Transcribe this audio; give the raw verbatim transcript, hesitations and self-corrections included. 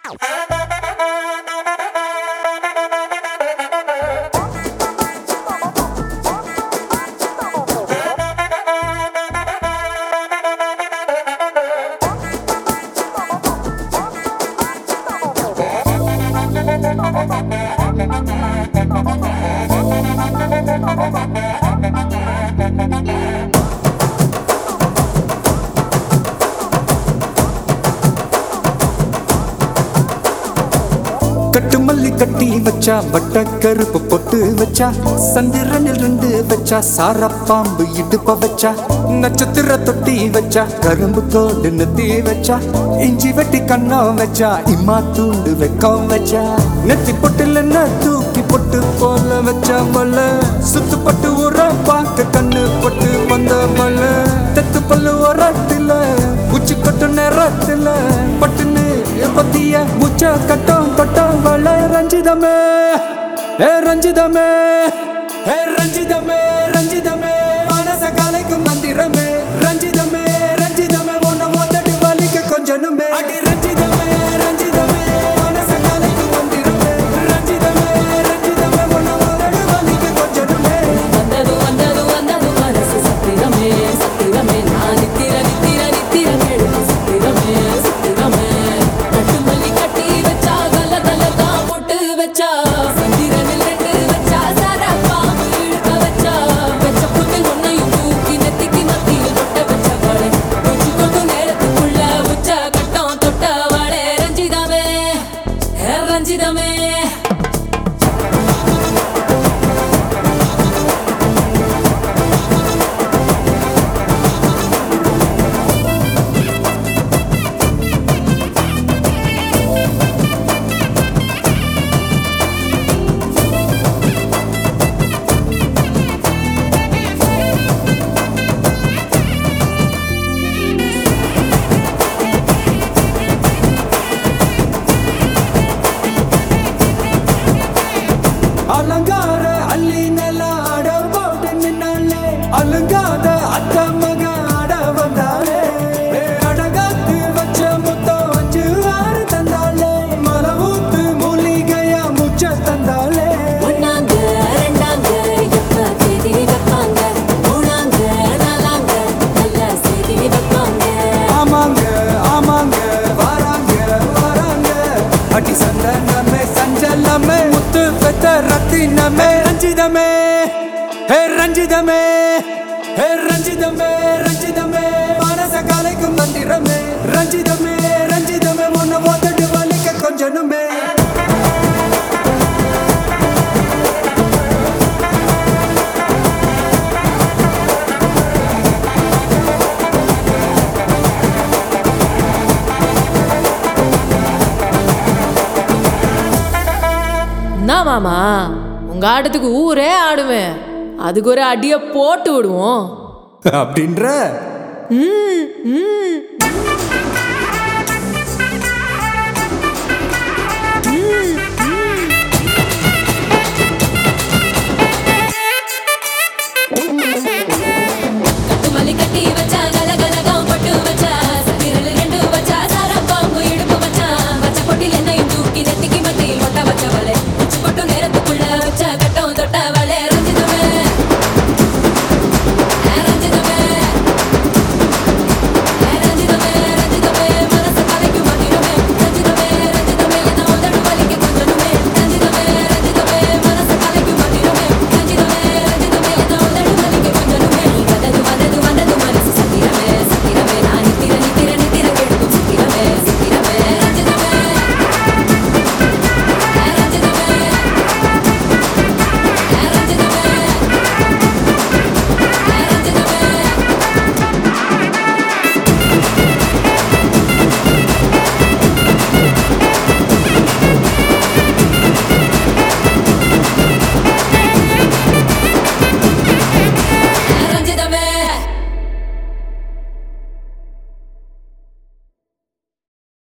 கட்டு மல்லி கட்டி வச்சா வட்ட கருப்பு பொட்டு வச்சா சந்திரனில் ரெண்டு வச்சா சார பாம்பு இடுப்ப வச்சா நட்சத்திர தொட்டி வச்சா கரும்பு கோடு நெத்தி வச்சா இஞ்சி வெட்டி கண்ணம் வச்சா இம்மா தூண்டு வெக்கம் வச்சா நெத்தி பொட்டுல தூக்கி பொட்டு போல வச்சா வல சுத்து பட்டு உர பார்க்க கண்ணு பொட்டு வந்த வல தெத்து பல்லு உரத்துல உச்சி கொட்டு நேரத்துல பட்டுன்னு பத்திய முச்ச கட்டம் கட்டம் வள ரஞ்சிதமே ஏ ரஞ்சிதமே ஏ ரஞ்சிதமே ரஞ்சிதமே மனச கலைக்கும் மந்திரமே ரஞ்சிதமே ரஞ்சிதமே ஒன்ன ஒத்தடி வலிக்க கொஞ்சனுமே அடி ரஞ்சிதமே ரஞ்சிதமே மனச கலைக்கும் மந்திரமே ரஞ்சிதமே ரஞ்சிதமே ஒன்ன ஒத்தடி வலிக்க கொஞ்சனுமே வந்தது வந்தது வந்தது மனசு சத்திரமே சத்திரமே நான் நித்திர நித்திர நித்திர கேடு சத்திரமே சத்திரமே கட்டு மல்லி கட்டி வச்சா கல கல தான் போட்டு வச்சா சந்திரனில் ரெண்டு வச்சா சாரா பாம்பு இழுக்க வச்சா வச்ச பொட்டு ஒன்னையும் தூக்கி நெத்திக்கு மத்தியில் தொட்ட வச்ச வாழை உச்சி கொண்டு நேரத்துக்குள்ள உச்ச கட்டம் தொட்ட வாழை ரஞ்சிதமே ரஞ்சிதமே அலங்கார அள்ளி நில ஆட போட்டு நின்னாலே அலங்காத அத்த மக ஆட வந்தாலே அடகாத்து வச்ச முத்தம் வச்சு ஆறு தந்தாலே மலை ஊத்து மூலிகையா முச்ச தந்தாலே ஒன்னாங்க ரெண்டாங்க எப்ப தேதி வைப்பாங்க மூணாங்க நாலாங்க நல்ல செய்தி வைப்பாங்க ஆமாங்க ஆமாங்க வராங்க வராங்க அடி சந்தனமே சஞ்சலமே முத்து பெத்த ரத்தினமே ரஞ்சிதமே ஹே ரஞ்சிதமே ஹே ரஞ்சிதமே ரஞ்சிதமே மனச கலைக்கும் மந்திரமே ரஞ்சிதமே ரஞ்சிதமே ஒன்ன ஒத்தடி வலிக்க கொஞ்சனுமே என்ன மாமா உங்க ஆட்டத்துக்கு ஊரே ஆடுவேன் அதுக்கு ஒரு அடிய போட்டு விடுவோம் அப்படின்ற ம் ம்